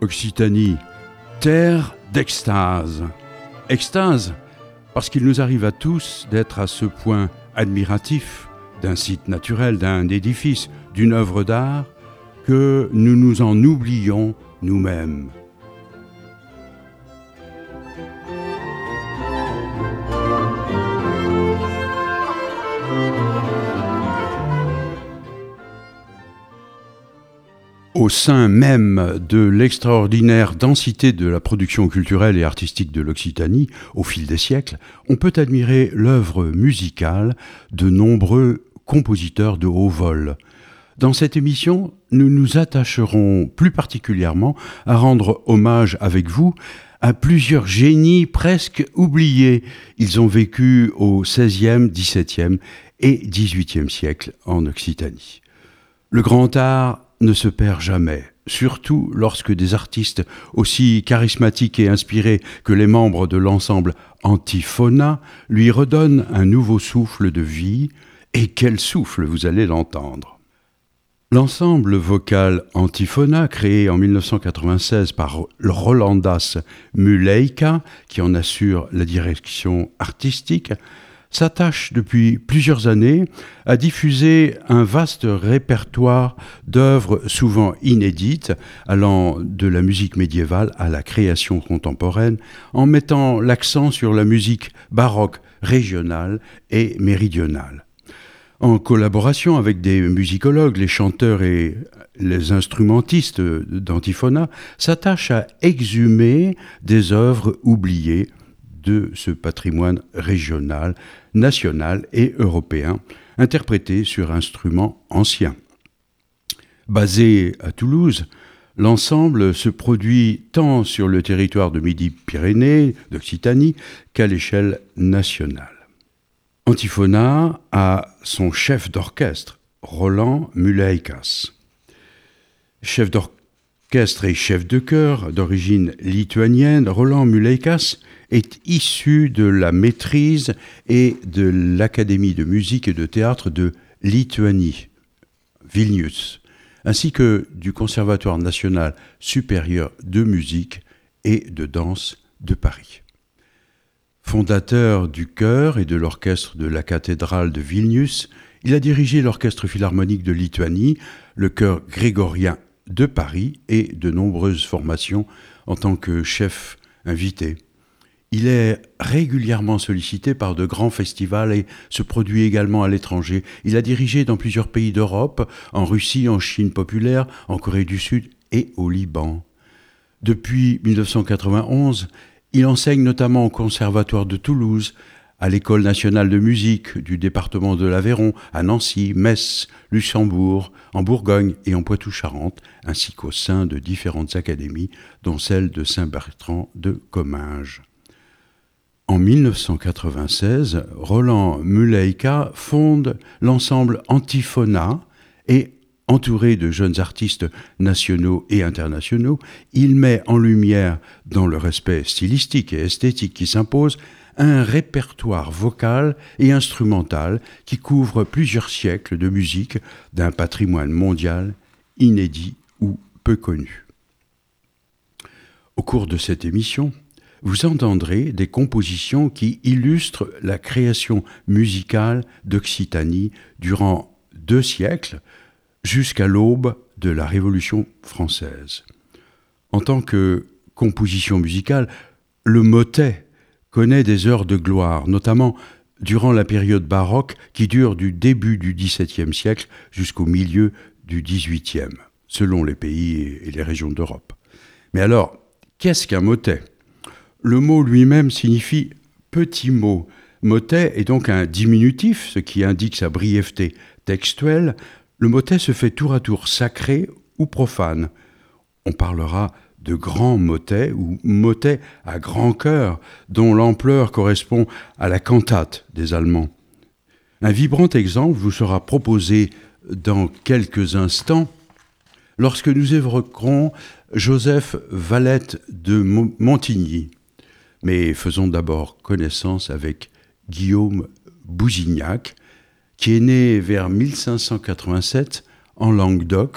Occitanie, terre d'extase. Extase, parce qu'il nous arrive à tous d'être à ce point admiratifs d'un site naturel, d'un édifice, d'une œuvre d'art, que nous nous en oublions nous-mêmes. Au sein même de l'extraordinaire densité de la production culturelle et artistique de l'Occitanie, au fil des siècles, on peut admirer l'œuvre musicale de nombreux compositeurs de haut vol. Dans cette émission, nous nous attacherons plus particulièrement à rendre hommage avec vous à plusieurs génies presque oubliés. Ils ont vécu au XVIe, XVIIe et XVIIIe siècle en Occitanie. Le grand art ne se perd jamais, surtout lorsque des artistes aussi charismatiques et inspirés que les membres de l'ensemble Antiphona lui redonnent un nouveau souffle de vie. Et quel souffle, vous allez l'entendre. L'ensemble vocal Antiphona, créé en 1996 par Rolandas Muleika, qui en assure la direction artistique, s'attache depuis plusieurs années à diffuser un vaste répertoire d'œuvres souvent inédites, allant de la musique médiévale à la création contemporaine, en mettant l'accent sur la musique baroque régionale et méridionale. En collaboration avec des musicologues, les chanteurs et les instrumentistes d'Antiphona s'attachent à exhumer des œuvres oubliées de ce patrimoine régional, national et européen, interprété sur instruments anciens. Basé à Toulouse, l'ensemble se produit tant sur le territoire de Midi-Pyrénées, d'Occitanie, qu'à l'échelle nationale. Antiphona a son chef d'orchestre, Roland Muleikas. Chef d'orchestre et chef de chœur d'origine lituanienne, Roland Muleikas est issu de la maîtrise et de l'Académie de musique et de théâtre de Lituanie, Vilnius, ainsi que du Conservatoire national supérieur de musique et de danse de Paris. Fondateur du chœur et de l'orchestre de la cathédrale de Vilnius, il a dirigé l'orchestre philharmonique de Lituanie, le chœur grégorien de Paris et de nombreuses formations en tant que chef invité. Il est régulièrement sollicité par de grands festivals et se produit également à l'étranger. Il a dirigé dans plusieurs pays d'Europe, en Russie, en Chine populaire, en Corée du Sud et au Liban. Depuis 1991, il enseigne notamment au Conservatoire de Toulouse, à l'École nationale de musique du département de l'Aveyron, à Nancy, Metz, Luxembourg, en Bourgogne et en Poitou-Charentes, ainsi qu'au sein de différentes académies, dont celle de Saint-Bertrand de Comminges. En 1996, Roland Muleika fonde l'ensemble Antiphona et, entouré de jeunes artistes nationaux et internationaux, il met en lumière, dans le respect stylistique et esthétique qui s'impose, un répertoire vocal et instrumental qui couvre plusieurs siècles de musique d'un patrimoine mondial inédit ou peu connu. Au cours de cette émission, vous entendrez des compositions qui illustrent la création musicale d'Occitanie durant 2 siècles, jusqu'à l'aube de la Révolution française. En tant que composition musicale, le motet connaît des heures de gloire, notamment durant la période baroque qui dure du début du XVIIe siècle jusqu'au milieu du XVIIIe, selon les pays et les régions d'Europe. Mais alors, qu'est-ce qu'un motet ? Le mot lui-même signifie « petit mot ». Motet est donc un diminutif, ce qui indique sa brièveté textuelle. Le motet se fait tour à tour sacré ou profane. On parlera de grands motets ou motets à grand chœur, dont l'ampleur correspond à la cantate des Allemands. Un vibrant exemple vous sera proposé dans quelques instants lorsque nous évoquerons Joseph Valette de Montigny. Mais faisons d'abord connaissance avec Guillaume Bousignac, qui est né vers 1587 en Languedoc,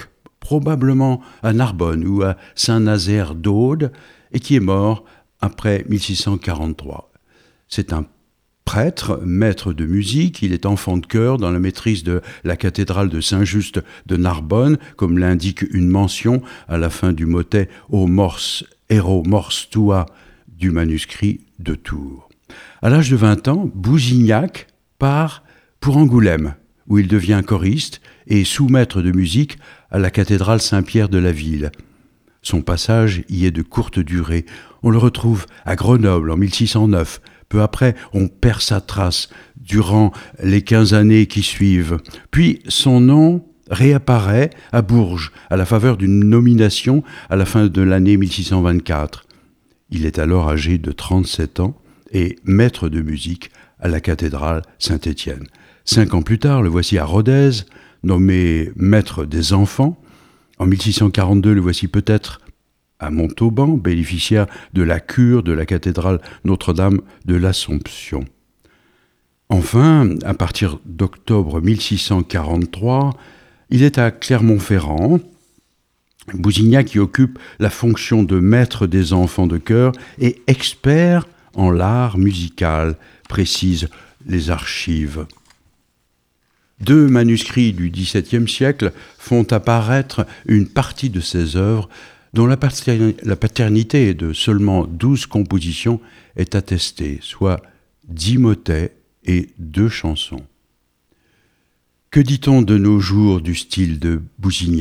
probablement à Narbonne ou à Saint-Nazaire d'Aude, et qui est mort après 1643. C'est un prêtre, maître de musique, il est enfant de chœur dans la maîtrise de la cathédrale de Saint-Just de Narbonne, comme l'indique une mention à la fin du motet « O mors, ero mors tua » du manuscrit de Tours. À l'âge de 20 ans, Bousignac part pour Angoulême, où il devient choriste et sous-maître de musique à la cathédrale Saint-Pierre de la ville. Son passage y est de courte durée. On le retrouve à Grenoble en 1609. Peu après, on perd sa trace durant les 15 années qui suivent. Puis son nom réapparaît à Bourges, à la faveur d'une nomination à la fin de l'année 1624. Il est alors âgé de 37 ans et maître de musique à la cathédrale Saint-Étienne. 5 ans plus tard, le voici à Rodez, nommé maître des enfants. En 1642, le voici peut-être à Montauban, bénéficiaire de la cure de la cathédrale Notre-Dame de l'Assomption. Enfin, à partir d'octobre 1643, il est à Clermont-Ferrand. Bousignac y occupe la fonction de maître des enfants de chœur et expert en l'art musical, précisent les archives. 2 manuscrits du XVIIe siècle font apparaître une partie de ses œuvres dont la paternité de seulement 12 compositions est attestée, soit 10 motets et 2 chansons. Que dit-on de nos jours du style de Bousignac ?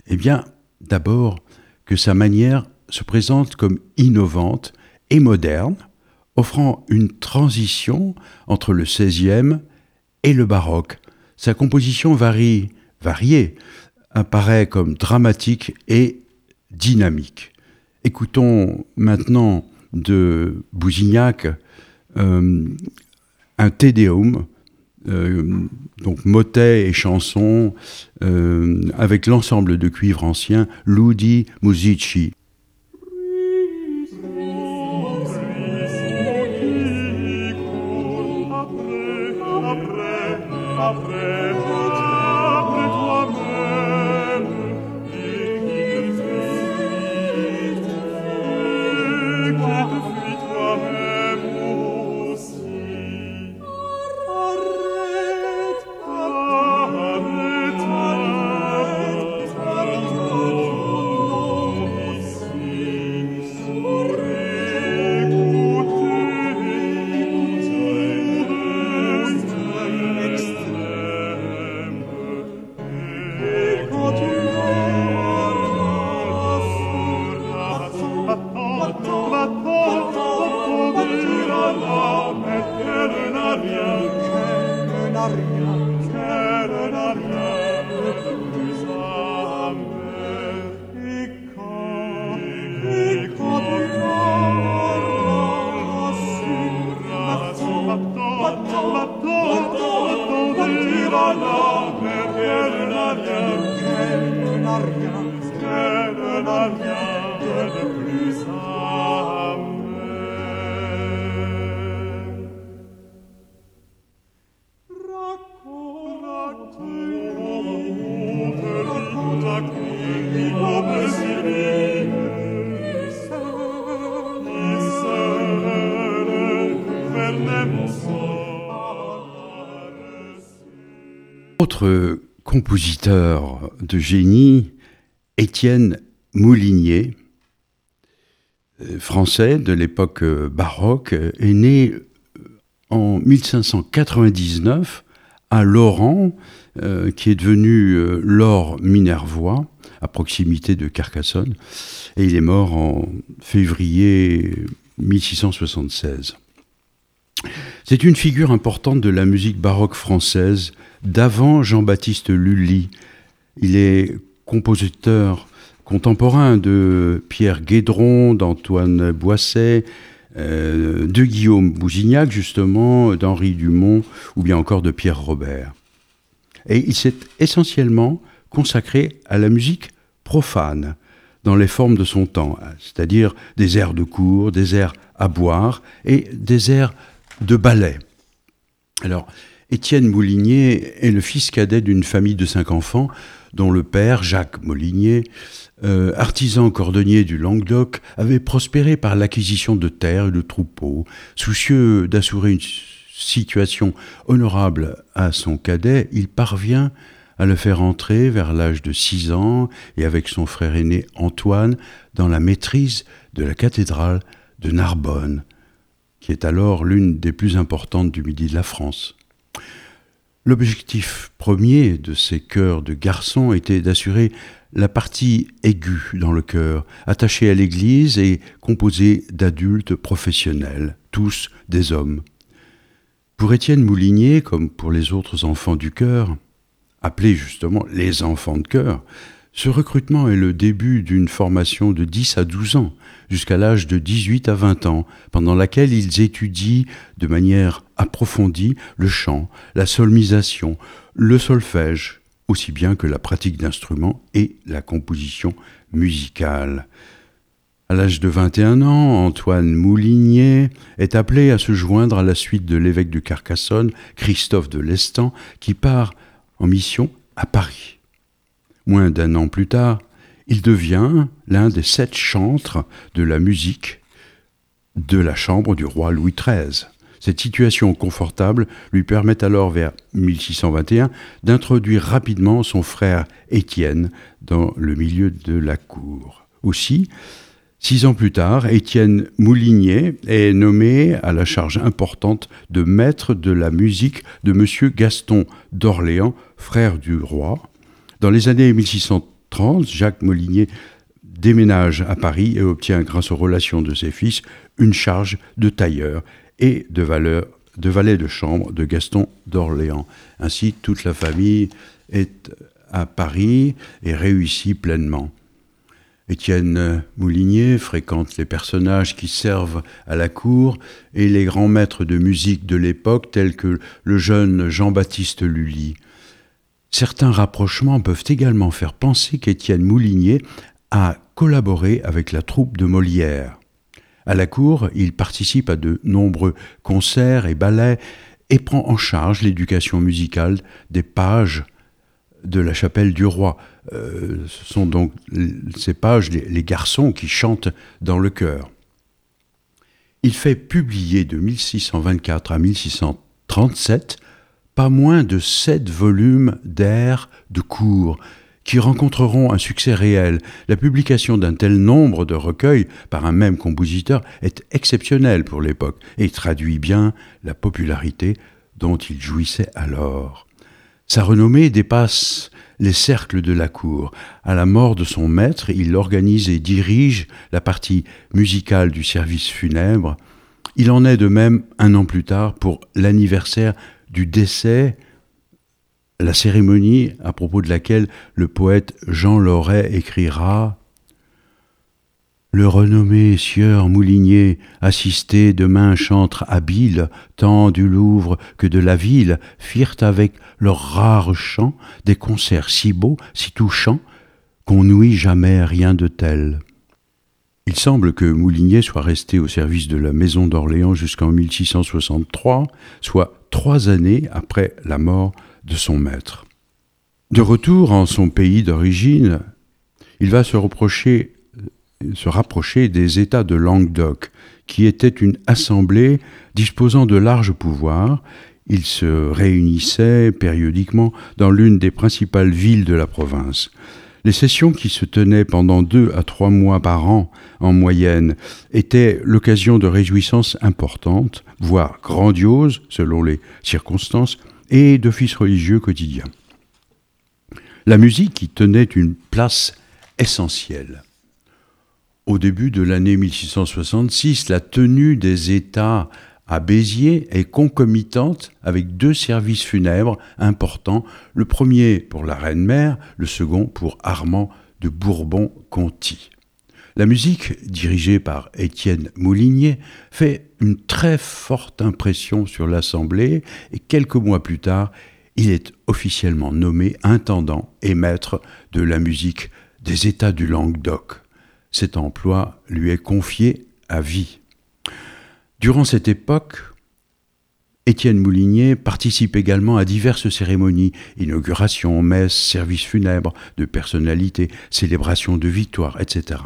Eh bien, d'abord que sa manière se présente comme innovante et moderne, offrant une transition entre le XVIe et le baroque. Sa composition variée apparaît comme dramatique et dynamique. Écoutons maintenant de Bousignac un Te Deum, donc motets et chansons avec l'ensemble de cuivre ancien Ludi Musici. Autre compositeur de génie, Étienne Moulinier, français de l'époque baroque, est né en 1599 à Loran, qui est devenu Lore Minervois, à proximité de Carcassonne, et il est mort en février 1676. C'est une figure importante de la musique baroque française d'avant Jean-Baptiste Lully. Il est compositeur contemporain de Pierre Guédron, d'Antoine Boisset, de Guillaume Bousignac, justement, d'Henri Dumont, ou bien encore de Pierre Robert. Et il s'est essentiellement consacré à la musique profane, dans les formes de son temps, c'est-à-dire des airs de cour, des airs à boire et des airs de ballet. Alors, Étienne Moulinier est le fils cadet d'une famille de 5 enfants dont le père, Jacques Molinier, artisan cordonnier du Languedoc, avait prospéré par l'acquisition de terres et de troupeaux. Soucieux d'assurer une situation honorable à son cadet, il parvient à le faire entrer vers l'âge de 6 ans et avec son frère aîné Antoine dans la maîtrise de la cathédrale de Narbonne, qui est alors l'une des plus importantes du midi de la France. L'objectif premier de ces chœurs de garçons était d'assurer la partie aiguë dans le chœur, attachée à l'église et composée d'adultes professionnels, tous des hommes. Pour Étienne Moulinier, comme pour les autres enfants du chœur, appelés justement les enfants de chœur, ce recrutement est le début d'une formation de 10 à 12 ans, jusqu'à l'âge de 18 à 20 ans, pendant laquelle ils étudient de manière approfondie le chant, la solmisation, le solfège, aussi bien que la pratique d'instruments et la composition musicale. À l'âge de 21 ans, Antoine Moulinier est appelé à se joindre à la suite de l'évêque de Carcassonne, Christophe de Lestan, qui part en mission à Paris. Moins d'un an plus tard, il devient l'un des 7 chantres de la musique de la chambre du roi Louis XIII. Cette situation confortable lui permet alors, vers 1621, d'introduire rapidement son frère Étienne dans le milieu de la cour. Aussi, 6 ans plus tard, Étienne Moulinier est nommé à la charge importante de maître de la musique de M. Gaston d'Orléans, frère du roi. Dans les années 1630, Jacques Molinier déménage à Paris et obtient, grâce aux relations de ses fils, une charge de tailleur et de valet de chambre de Gaston d'Orléans. Ainsi, toute la famille est à Paris et réussit pleinement. Étienne Moulinier fréquente les personnages qui servent à la cour et les grands maîtres de musique de l'époque, tels que le jeune Jean-Baptiste Lully. Certains rapprochements peuvent également faire penser qu'Étienne Moulinier a collaboré avec la troupe de Molière. À la cour, il participe à de nombreux concerts et ballets et prend en charge l'éducation musicale des pages de la chapelle du roi. Ce sont donc ces pages, les garçons qui chantent dans le chœur. Il fait publier de 1624 à 1637 pas moins de 7 volumes d'airs de cour, qui rencontreront un succès réel. La publication d'un tel nombre de recueils par un même compositeur est exceptionnelle pour l'époque et traduit bien la popularité dont il jouissait alors. Sa renommée dépasse les cercles de la cour. À la mort de son maître, il organise et dirige la partie musicale du service funèbre. Il en est de même un an plus tard pour l'anniversaire du décès, la cérémonie à propos de laquelle le poète Jean Loret écrira « Le renommé sieur Moulinier, assisté de mains chantres habiles, tant du Louvre que de la ville, firent avec leurs rares chants des concerts si beaux, si touchants, qu'on n'ouït jamais rien de tel. » Il semble que Moulinier soit resté au service de la maison d'Orléans jusqu'en 1663, soit 3 années après la mort de son maître. De retour en son pays d'origine, il va se rapprocher des États de Languedoc, qui étaient une assemblée disposant de larges pouvoirs. Ils se réunissaient périodiquement dans l'une des principales villes de la province. Les sessions, qui se tenaient pendant 2 à 3 mois par an en moyenne, étaient l'occasion de réjouissances importantes, voire grandioses selon les circonstances, et d'offices religieux quotidiens. La musique y tenait une place essentielle. Au début de l'année 1666, la tenue des États à Béziers est concomitante avec 2 services funèbres importants, le premier pour la reine-mère, le second pour Armand de Bourbon-Conti. La musique, dirigée par Étienne Moulinier, fait une très forte impression sur l'Assemblée et quelques mois plus tard, il est officiellement nommé intendant et maître de la musique des États du Languedoc. Cet emploi lui est confié à vie. Durant cette époque, Étienne Moulinier participe également à diverses cérémonies, inaugurations, messes, services funèbres de personnalités, célébrations de victoires, etc.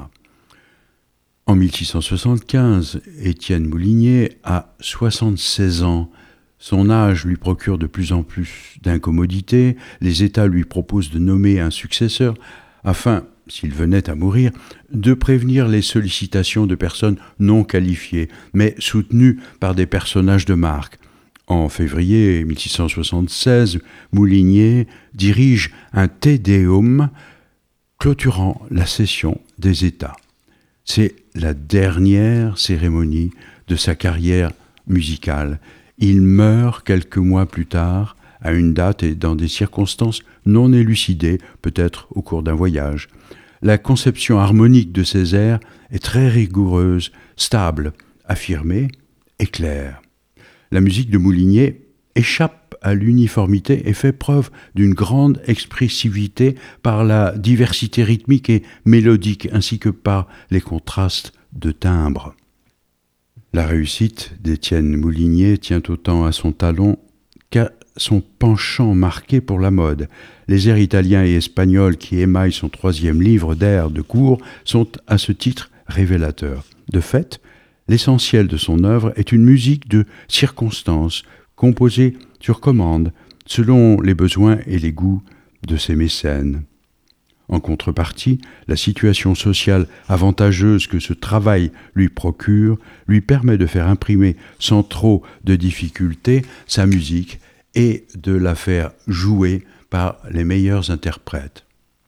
En 1675, Étienne Moulinier a 76 ans. Son âge lui procure de plus en plus d'incommodités. Les États lui proposent de nommer un successeur afin, s'il venait à mourir, de prévenir les sollicitations de personnes non qualifiées, mais soutenues par des personnages de marque. En février 1676, Moulinier dirige un Te Deum clôturant la session des États. C'est la dernière cérémonie de sa carrière musicale. Il meurt quelques mois plus tard, à une date et dans des circonstances non élucidées, peut-être au cours d'un voyage. La conception harmonique de ces airs est très rigoureuse, stable, affirmée et claire. La musique de Moulinier échappe à l'uniformité et fait preuve d'une grande expressivité par la diversité rythmique et mélodique ainsi que par les contrastes de timbres. La réussite d'Étienne Moulinier tient autant à son talent qu'à son penchant marqué pour la mode. Les airs italiens et espagnols qui émaillent son 3e livre d'airs de cour sont à ce titre révélateurs. De fait, l'essentiel de son œuvre est une musique de circonstance, composée sur commande, selon les besoins et les goûts de ses mécènes. En contrepartie, la situation sociale avantageuse que ce travail lui procure lui permet de faire imprimer sans trop de difficultés sa musique et de la faire jouer par les meilleurs interprètes.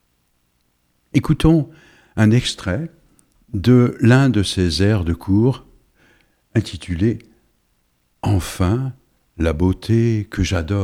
Écoutons un extrait de l'un de ses airs de cour intitulé « Enfin, la beauté que j'adore ».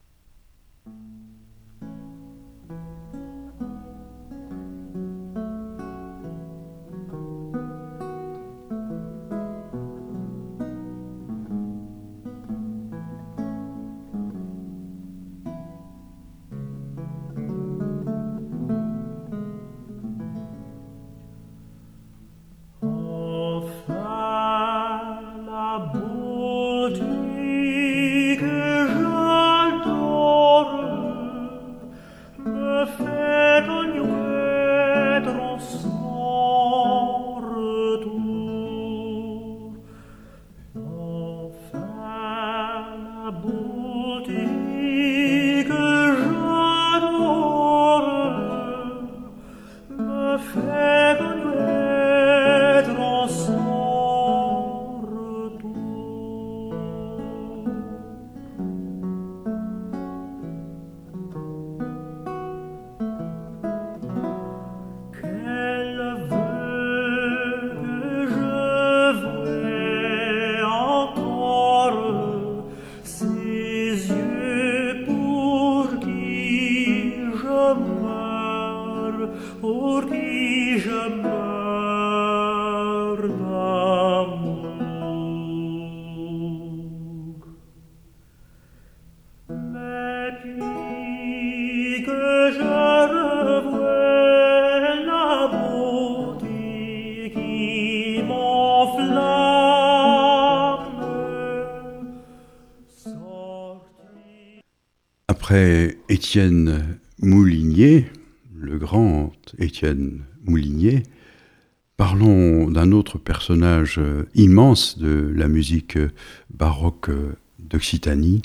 Après Étienne Moulinier, le grand Étienne Moulinier, parlons d'un autre personnage immense de la musique baroque d'Occitanie,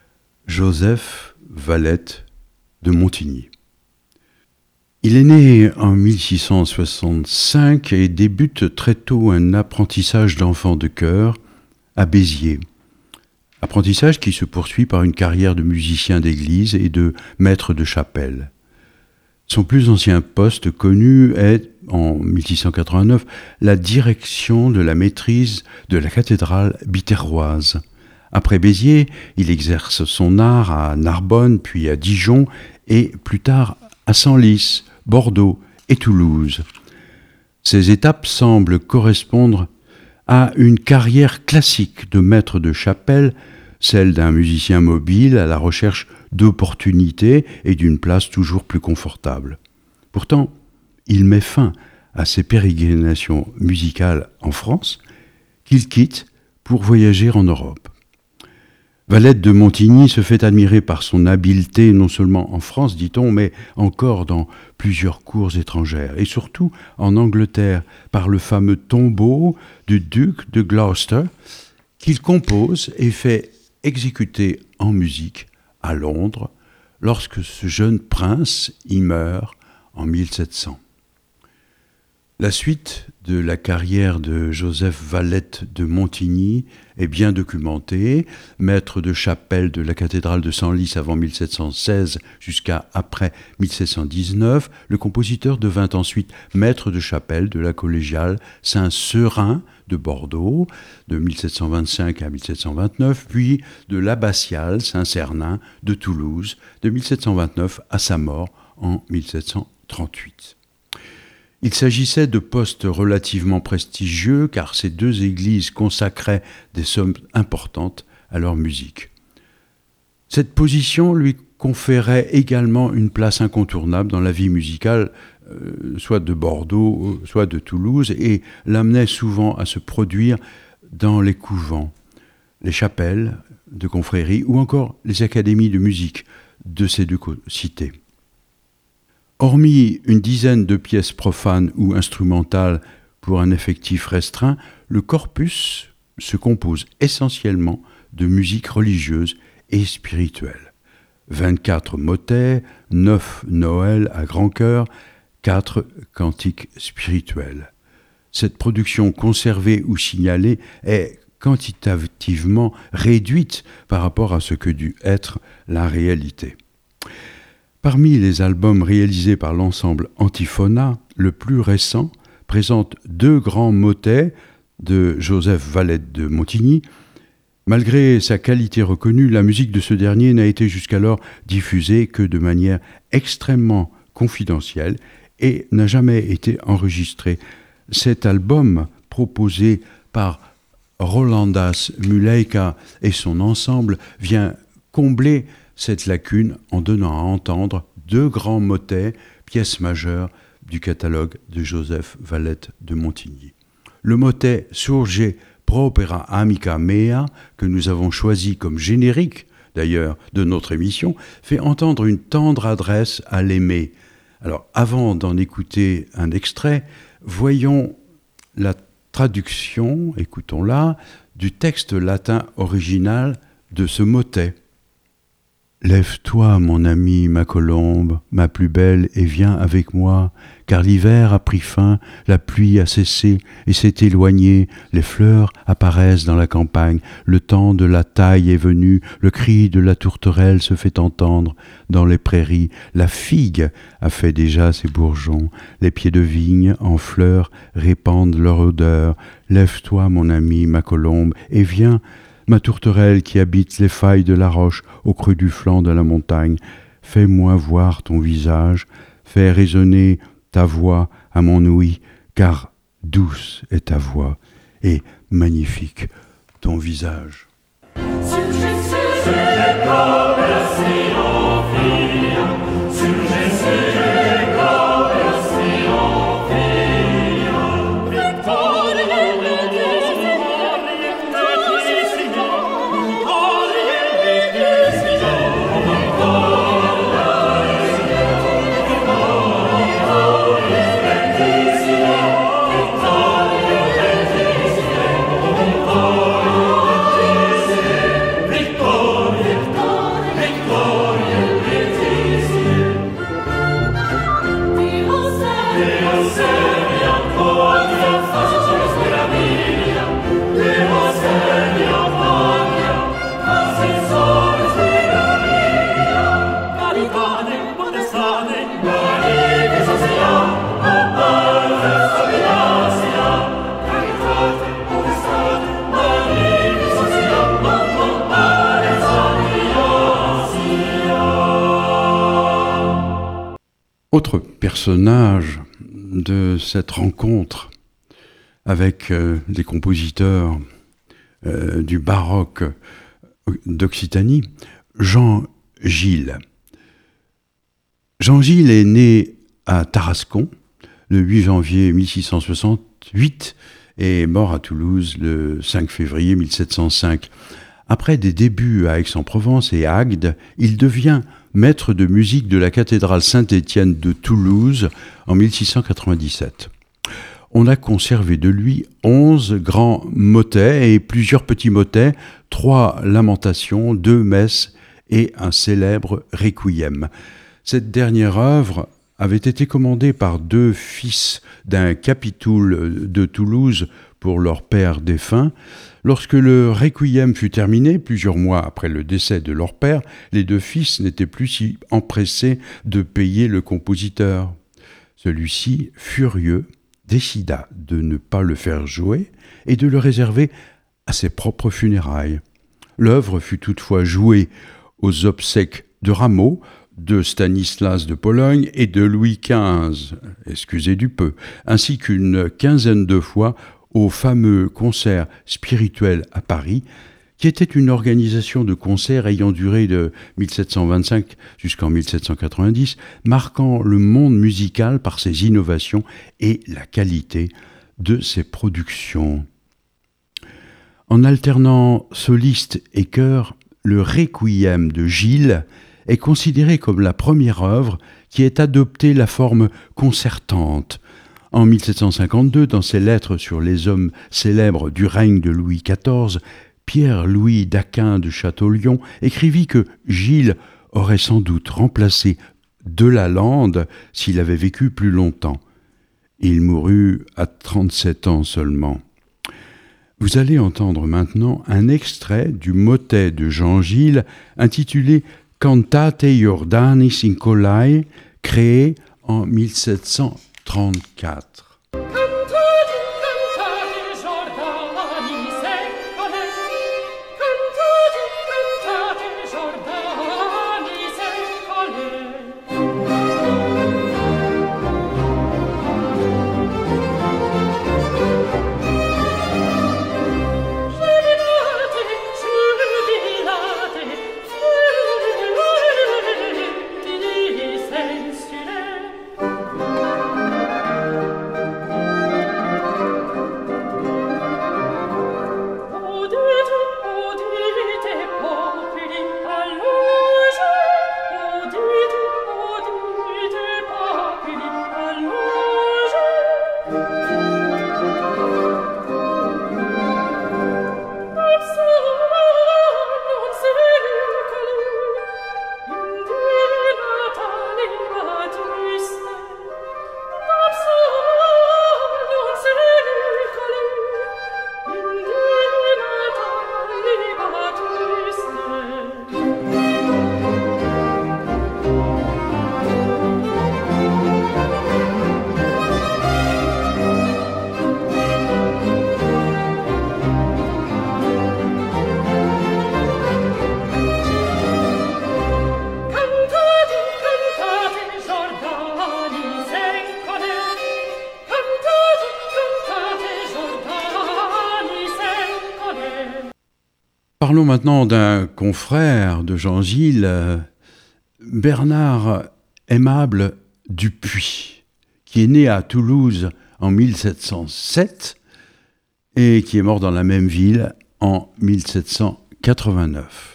Joseph Valette de Montigny. Il est né en 1665 et débute très tôt un apprentissage d'enfant de chœur à Béziers. Apprentissage qui se poursuit par une carrière de musicien d'église et de maître de chapelle. Son plus ancien poste connu est, en 1689, la direction de la maîtrise de la cathédrale biterroise. Après Béziers, il exerce son art à Narbonne, puis à Dijon et plus tard à Senlis, Bordeaux et Toulouse. Ces étapes semblent correspondre à une carrière classique de maître de chapelle, celle d'un musicien mobile à la recherche d'opportunités et d'une place toujours plus confortable. Pourtant, il met fin à ses pérégrinations musicales en France, qu'il quitte pour voyager en Europe. Valette de Montigny se fait admirer par son habileté non seulement en France, dit-on, mais encore dans plusieurs cours étrangères, et surtout en Angleterre par le fameux tombeau du duc de Gloucester qu'il compose et fait exécuter en musique à Londres lorsque ce jeune prince y meurt en 1700. La suite de la carrière de Joseph Valette de Montigny est bien documentée. Maître de chapelle de la cathédrale de Senlis avant 1716 jusqu'à après 1719, le compositeur devint ensuite maître de chapelle de la collégiale Saint-Seurin de Bordeaux de 1725 à 1729, puis de l'abbatiale Saint-Cernin de Toulouse de 1729 à sa mort en 1738. Il s'agissait de postes relativement prestigieux car ces deux églises consacraient des sommes importantes à leur musique. Cette position lui conférait également une place incontournable dans la vie musicale, soit de Bordeaux, soit de Toulouse, et l'amenait souvent à se produire dans les couvents, les chapelles de confrérie ou encore les académies de musique de ces deux cités. Hormis une dizaine de pièces profanes ou instrumentales pour un effectif restreint, le corpus se compose essentiellement de musique religieuse et spirituelle. 24 motets, 9 Noëls à grand chœur, 4 cantiques spirituels. Cette production conservée ou signalée est quantitativement réduite par rapport à ce que dut être la réalité. Parmi les albums réalisés par l'ensemble Antiphona, le plus récent présente 2 grands motets de Joseph Valette de Montigny. Malgré sa qualité reconnue, la musique de ce dernier n'a été jusqu'alors diffusée que de manière extrêmement confidentielle et n'a jamais été enregistrée. Cet album, proposé par Rolandas Muleika et son ensemble, vient combler cette lacune en donnant à entendre 2 grands motets, pièces majeures du catalogue de Joseph Valette de Montigny. Le motet Surge propera amica mea, que nous avons choisi comme générique d'ailleurs de notre émission, fait entendre une tendre adresse à l'aimé. Alors avant d'en écouter un extrait, voyons la traduction, écoutons-la, du texte latin original de ce motet. Lève-toi, mon ami, ma colombe, ma plus belle, et viens avec moi, car l'hiver a pris fin, la pluie a cessé et s'est éloignée, les fleurs apparaissent dans la campagne, le temps de la taille est venu, le cri de la tourterelle se fait entendre dans les prairies, la figue a fait déjà ses bourgeons, les pieds de vigne en fleurs répandent leur odeur. Lève-toi, mon ami, ma colombe, et viens, ma tourterelle qui habite les failles de la roche au creux du flanc de la montagne, fais-moi voir ton visage, fais résonner ta voix à mon ouïe, car douce est ta voix et magnifique ton visage. Autre personnage de cette rencontre avec les compositeurs du baroque d'Occitanie, Jean Gilles. Jean Gilles est né à Tarascon le 8 janvier 1668 et est mort à Toulouse le 5 février 1705. Après des débuts à Aix-en-Provence et à Agde, il devient maître de musique de la cathédrale Saint-Étienne de Toulouse en 1697. On a conservé de lui 11 grands motets et plusieurs petits motets, 3 lamentations, 2 messes et un célèbre requiem. Cette dernière œuvre avait été commandée par 2 fils d'un capitoul de Toulouse pour leur père défunt. Lorsque le requiem fut terminé, plusieurs mois après le décès de leur père, les 2 fils n'étaient plus si empressés de payer le compositeur. Celui-ci, furieux, décida de ne pas le faire jouer et de le réserver à ses propres funérailles. L'œuvre fut toutefois jouée aux obsèques de Rameau, de Stanislas de Pologne et de Louis XV, excusez du peu, ainsi qu'une quinzaine de fois au fameux concert spirituel à Paris, qui était une organisation de concerts ayant duré de 1725 jusqu'en 1790, marquant le monde musical par ses innovations et la qualité de ses productions. En alternant solistes et chœurs, le Requiem de Gilles est considéré comme la première œuvre qui ait adopté la forme concertante. En 1752, dans ses lettres sur les hommes célèbres du règne de Louis XIV, Pierre-Louis d'Aquin de Châteaulion écrivit que Gilles aurait sans doute remplacé Delalande s'il avait vécu plus longtemps. Il mourut à 37 ans seulement. Vous allez entendre maintenant un extrait du motet de Jean Gilles intitulé Cantate Jordanis in Collae, créé en 1734. Parlons maintenant d'un confrère de Jean Gilles, Bernard Aimable Dupuy, qui est né à Toulouse en 1707 et qui est mort dans la même ville en 1789.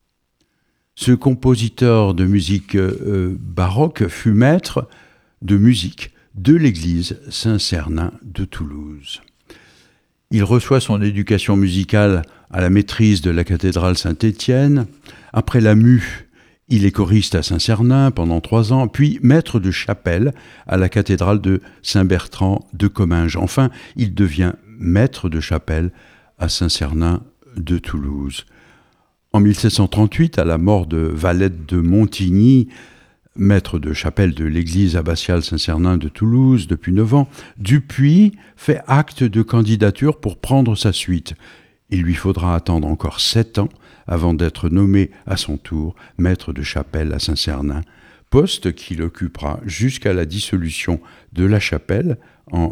Ce compositeur de musique baroque fut maître de musique de l'église Saint-Cernin de Toulouse. Il reçoit son éducation musicale à la maîtrise de la cathédrale Saint-Étienne. Après la mue, il est choriste à Saint-Cernin pendant 3 ans, puis maître de chapelle à la cathédrale de Saint-Bertrand de Comminges. Enfin, il devient maître de chapelle à Saint-Cernin de Toulouse. En 1738, à la mort de Valette de Montigny, maître de chapelle de l'église abbatiale Saint-Cernin de Toulouse depuis 9 ans, Dupuy fait acte de candidature pour prendre sa suite. Il lui faudra attendre encore 7 ans avant d'être nommé à son tour maître de chapelle à Saint-Cernin, poste qu'il occupera jusqu'à la dissolution de la chapelle en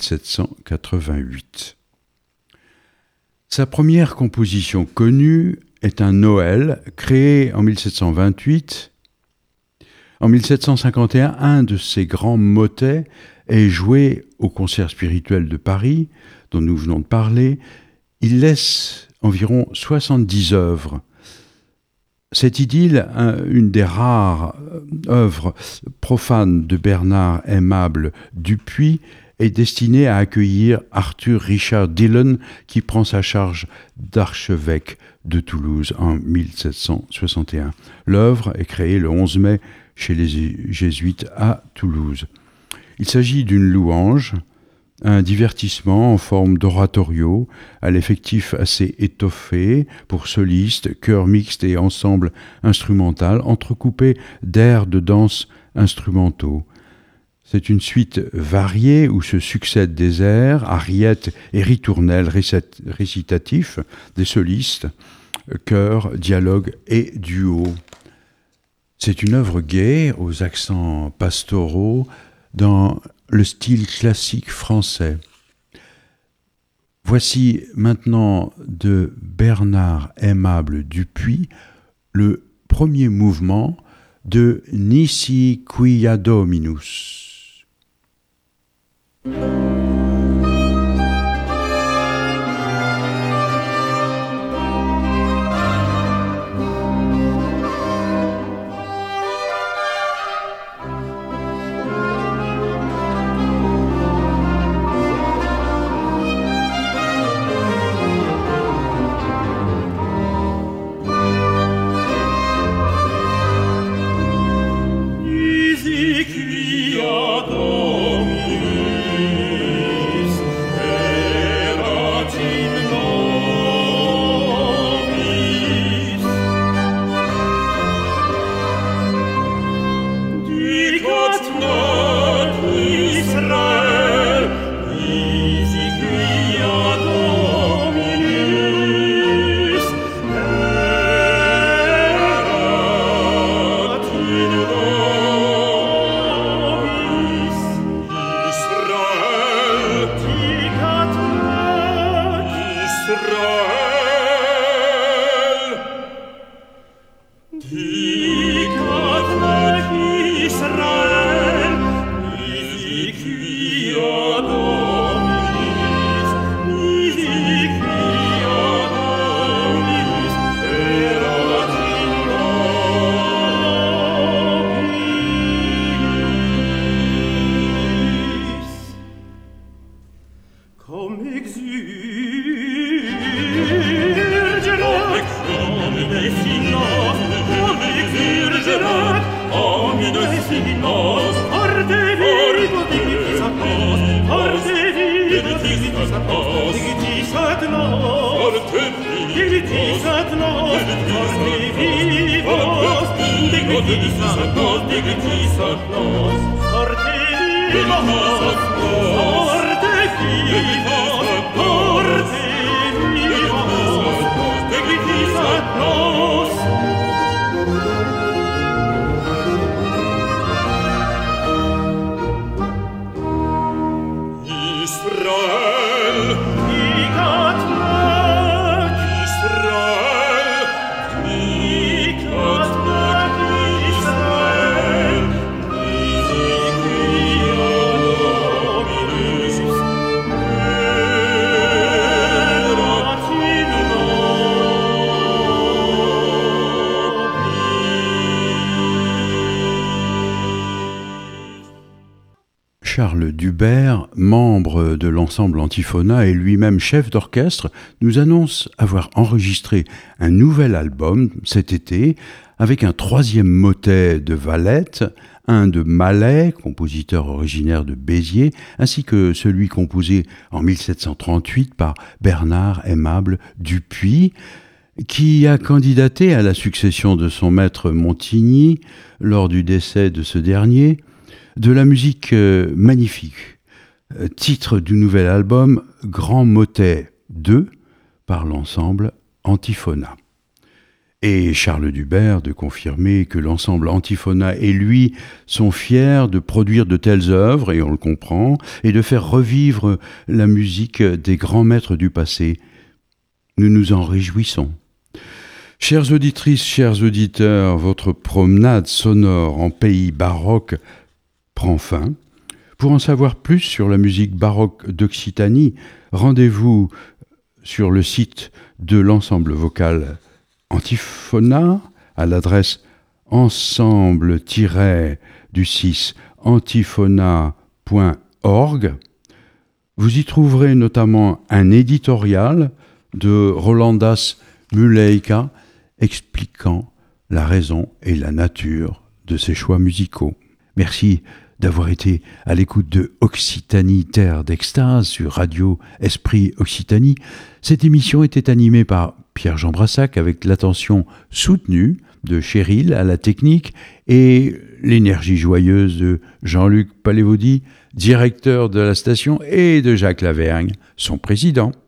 1788. Sa première composition connue est un Noël créé en 1728. En 1751, un de ses grands motets est joué au concert spirituel de Paris, dont nous venons de parler. Il laisse environ 70 œuvres. Cette idylle, une des rares œuvres profanes de Bernard Aimable Dupuy, est destinée à accueillir Arthur Richard Dillon, qui prend sa charge d'archevêque de Toulouse en 1761. L'œuvre est créée le 11 mai chez les Jésuites à Toulouse. Il s'agit d'une louange, un divertissement en forme d'oratorio, à l'effectif assez étoffé pour solistes, chœurs mixtes et ensemble instrumental, entrecoupé d'airs de danse instrumentaux. C'est une suite variée où se succèdent des airs, ariettes et ritournelles récitatifs, des solistes, chœurs, dialogues et duos. C'est une œuvre gaie aux accents pastoraux dans le style classique français. Voici maintenant de Bernard Aimable Dupuy le premier mouvement de Nisi Quia Dominus. Charles Dubert, membre de l'ensemble Antiphona et lui-même chef d'orchestre, nous annonce avoir enregistré un nouvel album cet été avec un 3e motet de Valette, un de Mallet, compositeur originaire de Béziers, ainsi que celui composé en 1738 par Bernard Aimable Dupuy, qui a candidaté à la succession de son maître Montigny lors du décès de ce dernier. De la musique magnifique, titre du nouvel album Grand Motet 2 par l'ensemble Antiphona. Et Charles Dubert de confirmer que l'ensemble Antiphona et lui sont fiers de produire de telles œuvres, et on le comprend, et de faire revivre la musique des grands maîtres du passé. Nous nous en réjouissons. Chères auditrices, chers auditeurs, votre promenade sonore en pays baroque prend fin. Pour en savoir plus sur la musique baroque d'Occitanie, rendez-vous sur le site de l'ensemble vocal Antiphona à l'adresse ensemble-antiphona.org. Vous y trouverez notamment un éditorial de Rolandas Muleika expliquant la raison et la nature de ses choix musicaux. Merci d'avoir été à l'écoute de Occitanie, terre d'extase sur Radio Esprit Occitanie. Cette émission était animée par Pierre-Jean Brassac avec l'attention soutenue de Cheryl à la technique et l'énergie joyeuse de Jean-Luc Palévody, directeur de la station, et de Jacques Lavergne, son président.